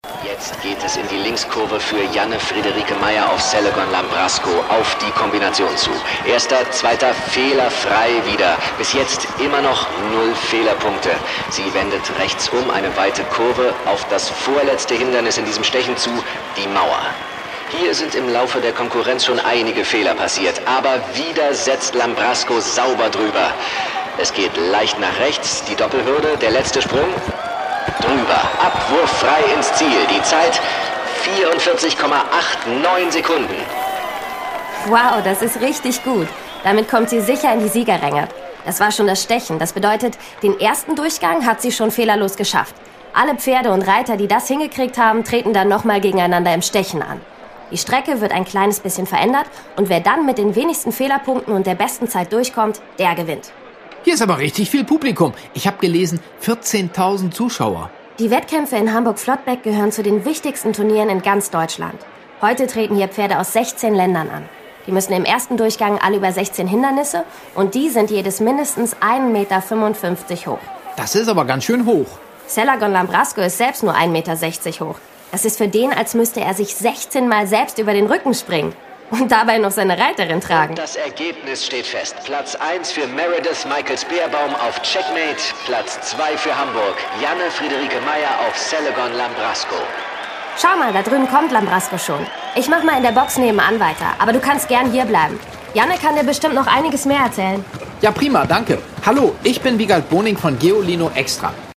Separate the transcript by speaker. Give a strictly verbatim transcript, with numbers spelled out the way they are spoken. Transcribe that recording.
Speaker 1: Jetzt geht es in die Linkskurve für Janne Friederike Meyer auf Selegon Lambrasco auf die Kombination zu. Erster, zweiter, fehlerfrei wieder. Bis jetzt immer noch null Fehlerpunkte. Sie wendet rechts um, eine weite Kurve auf das vorletzte Hindernis in diesem Stechen zu, die Mauer. Hier sind im Laufe der Konkurrenz schon einige Fehler passiert, aber wieder setzt Lambrasco sauber drüber. Es geht leicht nach rechts, die Doppelhürde, der letzte Sprung. Drüber, Abwurf frei ins Ziel. Die Zeit vierundvierzig Komma neunundachtzig Sekunden.
Speaker 2: Wow, das ist richtig gut. Damit kommt sie sicher in die Siegerränge. Das war schon das Stechen. Das bedeutet, den ersten Durchgang hat sie schon fehlerlos geschafft. Alle Pferde und Reiter, die das hingekriegt haben, treten dann nochmal gegeneinander im Stechen an. Die Strecke wird ein kleines bisschen verändert und wer dann mit den wenigsten Fehlerpunkten und der besten Zeit durchkommt, der gewinnt.
Speaker 3: Hier ist aber richtig viel Publikum. Ich habe gelesen, vierzehntausend Zuschauer.
Speaker 2: Die Wettkämpfe in Hamburg-Flottbeck gehören zu den wichtigsten Turnieren in ganz Deutschland. Heute treten hier Pferde aus sechzehn Ländern an. Die müssen im ersten Durchgang alle über sechzehn Hindernisse und die sind jedes mindestens ein Meter fünfundfünfzig hoch.
Speaker 3: Das ist aber ganz schön hoch.
Speaker 2: Selegon Lambrasco ist selbst nur ein Meter sechzig hoch. Das ist für den, als müsste er sich sechzehn Mal selbst über den Rücken springen. Und dabei noch seine Reiterin tragen.
Speaker 1: Das Ergebnis steht fest. Platz eins für Meredith Michaels Beerbaum auf Checkmate. Platz zwei für Hamburg. Janne Friederike Meyer auf Selegon Lambrasco.
Speaker 2: Schau mal, da drüben kommt Lambrasco schon. Ich mach mal in der Box nebenan weiter. Aber du kannst gern hier bleiben. Janne kann dir bestimmt noch einiges mehr erzählen.
Speaker 3: Ja, prima, danke. Hallo, ich bin Wiegald Boning von Geolino Extra.